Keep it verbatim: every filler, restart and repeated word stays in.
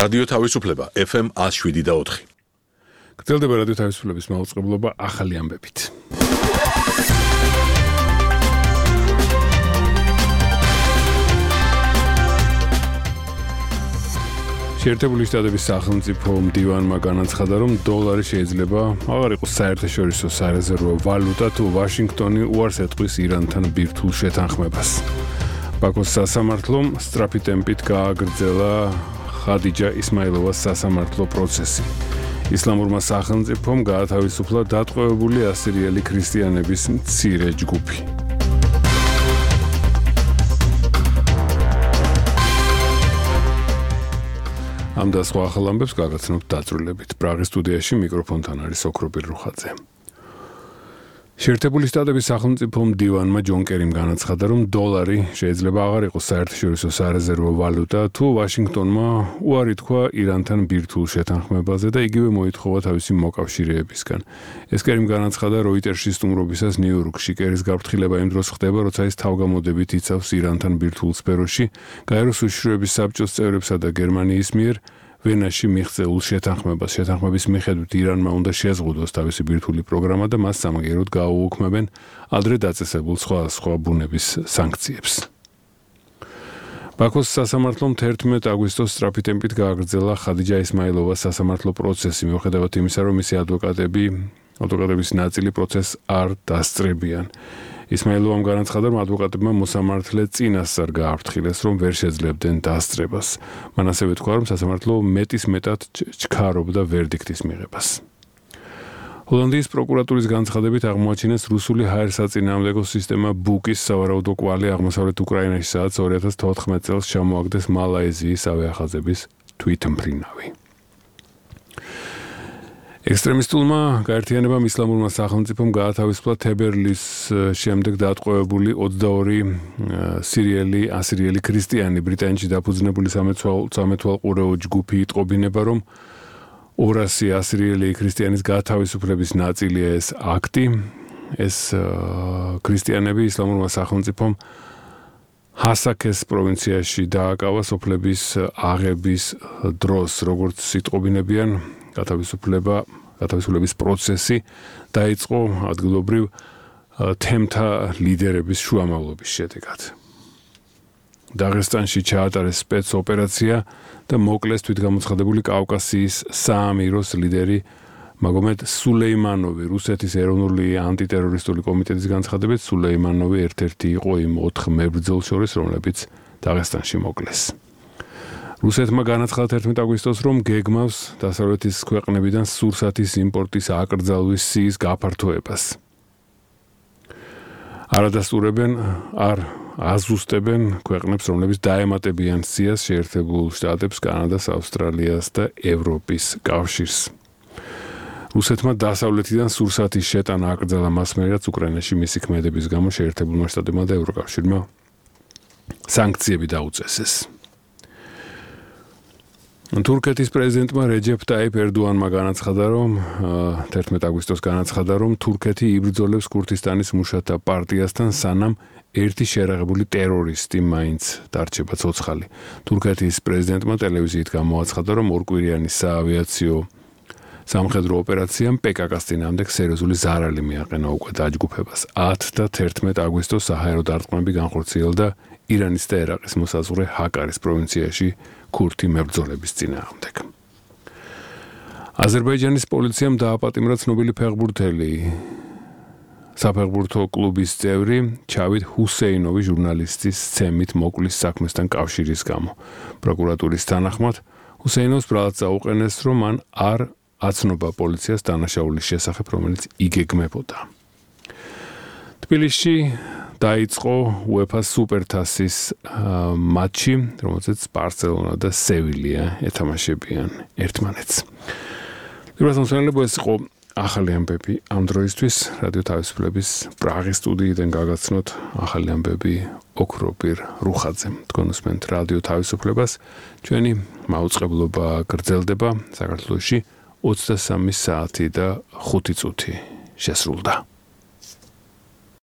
რადიო თავისუფლება ეფ ემ one oh seven point four. გრძელდება რადიო თავისუფლების მაუწყებლობა ახალი ამბებით. შეერთებული შტატების სახელმწიფო მდივანმა განაცხადა, რომ დოლარი შეიძლება აღარ იყოს საერთაშორისო სარეზერვო ვალუტა, თუ ვაშინგტონი უარს ეტყვის ირანთან ბირთვულ შეთანხმებას. ბაქოს სასამართლომ სწრაფი ტემპით გააგრძელა ხადიჯა ისმაილოვას სასამართლო პროცესი. ისლამურმა სახელმწიფომ გაათავისუფლა დატყვევებული ასირიელი ქრისტიანების მცირე ჯგუფი. ამ და სხვა ახალ ამბებს გაგაცნობთ დაწვრილებით. პრაღის სტუდიაში მიკროფონთან არის ოქრობილ რუხაძე. შეერთებული შტატების სახელმწიფო მდივანმა ჯონ კერიმ განაცხადა, რომ დოლარი შეიძლება აღარ იყოს საერთაშორისო სარეზერვო ვალუტა, თუ ვაშინგტონმა უარი თქვა ირანთან ბირთვულ შეთანხმებაზე და იგივე მოითხოვა თავისი მოკავშირეებისგან. ეს კერიმ განაცხადა როიტერსის სტუმრობისას ნიუ-იორკში. კერის გაფრთხილება იმ დროს ხდება, როცა ის თავგამოდებით იცავს ირანთან ბირთვულ სფეროში, გაეროს უშიშროების საბჭოს წევრებსა და გერმანიის მიერ ვენაში მიღწეულ შეთანხმებას. შეთანხმების მიხედვით ირანმა უნდა შეზღუდოს თავისი ბირთვული პროგრამა და მას სამაგიეროდ გააუქმებენ ადრე დაწესებულ სხვა სხვა ბუნების სანქციებს. ბაქოს სასამართლომ თერთმეტ აგვისტოს სწრაფი ტემპით გააგრძელა ხადიჯა ისმაილოვას სასამართლო პროცესი, მიუხედავად იმისა, რომ მისი ადვოკატები ადვოკატების ნაწილი პროცესს არ დასწრებიან. ისმაილოვამ განაცხადა, რომ ადვოკატებმა მოსამართლე წინასწარ გააფრთხილეს, რომ ვერ შეძლებდნენ დასწრებას. მან ასევე თქვა, რომ სასამართლო მეტის მეტად ჩქარობდა ვერდიქტის მიღებას. ჰოლანდიის პროკურატურის განცხადებით აღმოაჩინეს რუსული ჰაერსაწინააღმდეგო სისტემა ბუკის სავარაუდო კვალი აღმოსავლეთ უკრაინაში, სადაც ორი ათას თოთხმეტ წელს ჩამოაგდეს მალაიზიის ავიახაზების თვითმფრინავი. ექსტრემისტულმა გაერთიანებამ ისლამურმა სახელმწიფომ გაათავისუფლა თებერვლის შემდეგ დატყვევებული ოცდაორი სირიელი ასირიელი ქრისტიანი. ბრიტანეთში დაფუძნებული სამეთვალყურეო ჯგუფი იტყობინება, რომ ორასი ასირიელი ქრისტიანის გათავისუფლების ნაწილია ეს აქტი. ეს ქრისტიანები ისლამურმა სახელმწიფომ ჰასაქეს პროვინციაში დააკავა სოფლების აღების დროს, როგორც იტყობინებიან. გათავისუფლება, გათავისუფლების პროცესი დაიწყო ადგილობრივ თემთა ლიდერების შუამავლობის შედეგად. დაღესტანში ჩაატარეს სპეცოპერაცია და მოკლეს თვითგამოცხადებული კავკასიის საამიროს ლიდერი მაგომედ სულეიმანოვი. რუსეთის ეროვნული ანტიტერორისტული კომიტეტის განცხადებით, სულეიმანოვი ერთ-ერთი იყო იმ ოთხ მებრძოლს შორის, რომლებიც დაღესტანში მოკლეს. რუსეთმა განაცხადა თერთმეტ აგვისტოს, რომ გეგმავს დასავლეთის ქვეყნებიდან სურსათის იმპორტის აკრძალვის სიის გაფართოებას. არადასტურებენ, არ აზუსტებენ ქვეყნებს, რომლებიც დაემატებიან სიას შეერთებულ შტატებს, კანადას, ავსტრალიას და ევროპის კავშირს. რუსეთმა დასავლეთიდან სურსათის შეტანა აკრძალა მას მიერ, რაც უკრაინაში მისი ქმედების გამო შეერთებულმა შტატებმა და ევროკავშირმა სანქციები დაუწესეს. თურქეთის პრეზიდენტმა რეჯეფ ტაიპ ერდოანმა განაცხადა, რომ თერთმეტ აგვისტოს განაცხადა, რომ თურქეთი იბრძოლებს ქურთისტანის მუშათა პარტიასთან, სანამ ერთი შერაღებული ტერორისტი მაინც დარჩება ცოცხალი. თურქეთის პრეზიდენტმა ტელევიზიით გამოაცხადა, რომ ორკვირიანი საავიაციო სამხედრო ოპერაციამ პე კა კას წინააღმდეგ სერიოზული ზარალი მიაყენა უკვე დაჯგუფებას. ათი და თერთმეტ აგვისტოს საჰაერო დარტყმები განხორციელდა ირანის და ერაყის მოსაზღვრე ჰაკარის პროვინციაში ქურთი მებრძოლების წინააღმდეგ. აზერბაიჯანის პოლიციამ დააპატიმრა ცნობილი ფეხბურთელი საფეხბურთო კლუბის წევრი ჩავიდ ჰუსეინოვი ჟურნალისტის ცემით მოკლის საქმესთან კავშირის გამო. პროკურატურის თანახმად ჰუსეინოვს ბრალად წაუყენეს, რომ მან არ აცნობა პოლიციას დანაშაულის შესახებ, რომელიც იგეგმებოდა. თბილისში დაიწყო უეფა სუპერთასის მატჩი, რომელზეც ბარსელონა და სევილია ეთამაშებიან ერთმანეთს. ლიბერალ-სოციალისტები ეს იყო ახალი ამბები ამ დროისთვის. რადიო თავისუფლების პრაღის სტუდიიდან გაგაცნოთ ახალი ამბები ოქრობილ რუხაძე. თქვენ უსმენთ რადიო თავისუფლებას. ჩვენი მაუწყებლობა გრძელდება საქართველოში ოცდასამი საათი და ხუთი წუთი შესრულდა.